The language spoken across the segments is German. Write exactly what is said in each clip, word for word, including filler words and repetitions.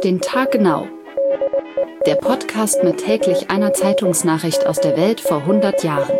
den Tag genau. Der Podcast mit täglich einer Zeitungsnachricht aus der Welt vor hundert Jahren.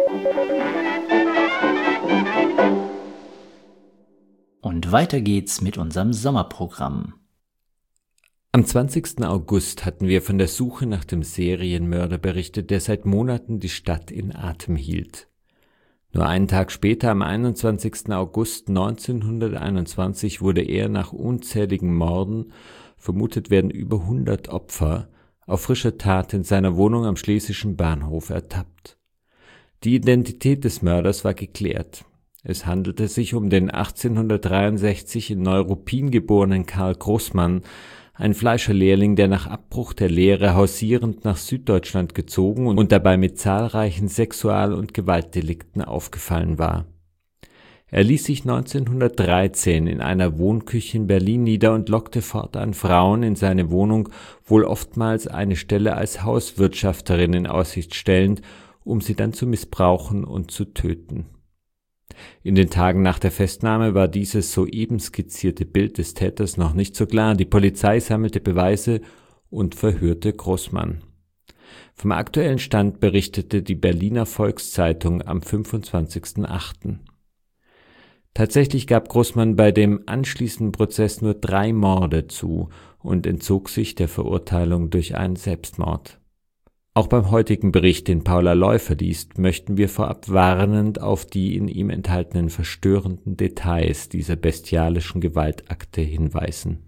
Und weiter geht's mit unserem Sommerprogramm. Am zwanzigsten August hatten wir von der Suche nach dem Serienmörder berichtet, der seit Monaten die Stadt in Atem hielt. Nur einen Tag später, am einundzwanzigsten August neunzehnhunderteinundzwanzig, wurde er nach unzähligen Morden, vermutet werden über hundert Opfer, auf frischer Tat in seiner Wohnung am Schlesischen Bahnhof ertappt. Die Identität des Mörders war geklärt. Es handelte sich um den achtzehnhundertdreiundsechzig in Neuruppin geborenen Karl Großmann, ein Fleischerlehrling, der nach Abbruch der Lehre hausierend nach Süddeutschland gezogen und dabei mit zahlreichen Sexual- und Gewaltdelikten aufgefallen war. Er ließ sich neunzehnhundertdreizehn in einer Wohnküche in Berlin nieder und lockte fortan Frauen in seine Wohnung, wohl oftmals eine Stelle als Hauswirtschafterin in Aussicht stellend, um sie dann zu missbrauchen und zu töten. In den Tagen nach der Festnahme war dieses soeben skizzierte Bild des Täters noch nicht so klar. Die Polizei sammelte Beweise und verhörte Großmann. Vom aktuellen Stand berichtete die Berliner Volkszeitung am fünfundzwanzigsten achten Tatsächlich gab Großmann bei dem anschließenden Prozess nur drei Morde zu und entzog sich der Verurteilung durch einen Selbstmord. Auch beim heutigen Bericht, den Paula Läufer liest, möchten wir vorab warnend auf die in ihm enthaltenen verstörenden Details dieser bestialischen Gewaltakte hinweisen.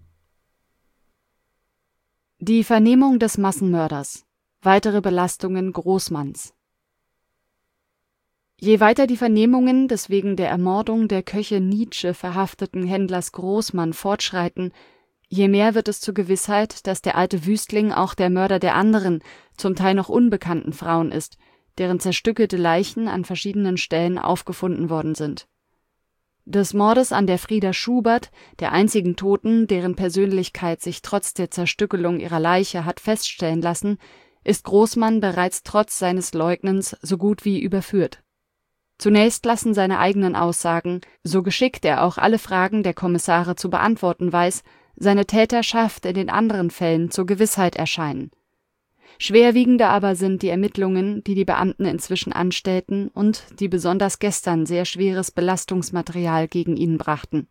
Die Vernehmung des Massenmörders. Weitere Belastungen Großmanns. Je weiter die Vernehmungen des wegen der Ermordung der Köche Nietzsche verhafteten Händlers Großmann fortschreiten, je mehr wird es zur Gewissheit, dass der alte Wüstling auch der Mörder der anderen, zum Teil noch unbekannten Frauen ist, deren zerstückelte Leichen an verschiedenen Stellen aufgefunden worden sind. Des Mordes an der Frieda Schubert, der einzigen Toten, deren Persönlichkeit sich trotz der Zerstückelung ihrer Leiche hat feststellen lassen, ist Großmann bereits trotz seines Leugnens so gut wie überführt. Zunächst lassen seine eigenen Aussagen, so geschickt er auch alle Fragen der Kommissare zu beantworten weiß, seine Täterschaft in den anderen Fällen zur Gewissheit erscheinen. Schwerwiegender aber sind die Ermittlungen, die die Beamten inzwischen anstellten und die besonders gestern sehr schweres Belastungsmaterial gegen ihn brachten.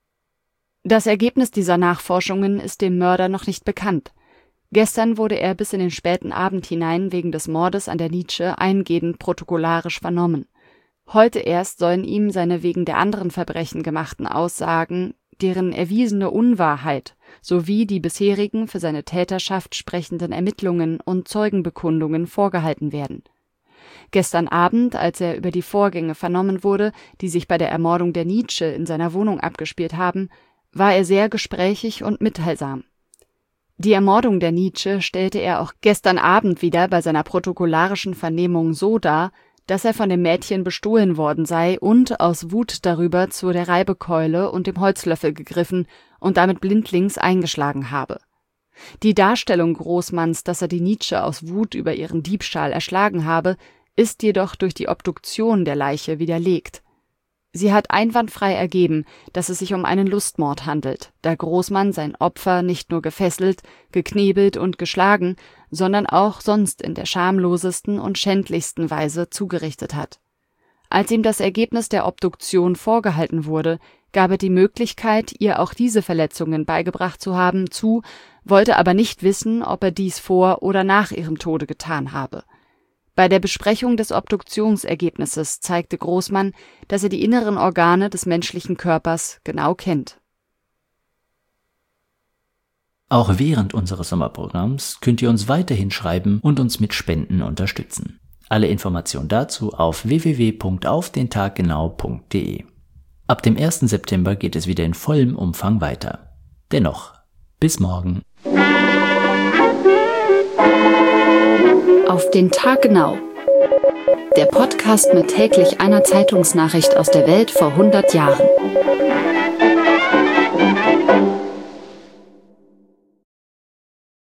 Das Ergebnis dieser Nachforschungen ist dem Mörder noch nicht bekannt. Gestern wurde er bis in den späten Abend hinein wegen des Mordes an der Nietzsche eingehend protokollarisch vernommen. Heute erst sollen ihm seine wegen der anderen Verbrechen gemachten Aussagen, deren erwiesene Unwahrheit sowie die bisherigen für seine Täterschaft sprechenden Ermittlungen und Zeugenbekundungen vorgehalten werden. Gestern Abend, als er über die Vorgänge vernommen wurde, die sich bei der Ermordung der Nietzsche in seiner Wohnung abgespielt haben, war er sehr gesprächig und mitteilsam. Die Ermordung der Nietzsche stellte er auch gestern Abend wieder bei seiner protokollarischen Vernehmung so dar, dass er von dem Mädchen bestohlen worden sei und aus Wut darüber zu der Reibekeule und dem Holzlöffel gegriffen und damit blindlings eingeschlagen habe. Die Darstellung Großmanns, dass er die Nietzsche aus Wut über ihren Diebstahl erschlagen habe, ist jedoch durch die Obduktion der Leiche widerlegt. Sie hat einwandfrei ergeben, dass es sich um einen Lustmord handelt, da Großmann sein Opfer nicht nur gefesselt, geknebelt und geschlagen, sondern auch sonst in der schamlosesten und schändlichsten Weise zugerichtet hat. Als ihm das Ergebnis der Obduktion vorgehalten wurde, gab er die Möglichkeit, ihr auch diese Verletzungen beigebracht zu haben, zu, wollte aber nicht wissen, ob er dies vor oder nach ihrem Tode getan habe. Bei der Besprechung des Obduktionsergebnisses zeigte Großmann, dass er die inneren Organe des menschlichen Körpers genau kennt. Auch während unseres Sommerprogramms könnt ihr uns weiterhin schreiben und uns mit Spenden unterstützen. Alle Informationen dazu auf w w w punkt auf den tag genau punkt d e. Ab dem ersten September geht es wieder in vollem Umfang weiter. Dennoch, bis morgen. Auf den Tag genau. Der Podcast mit täglich einer Zeitungsnachricht aus der Welt vor hundert Jahren.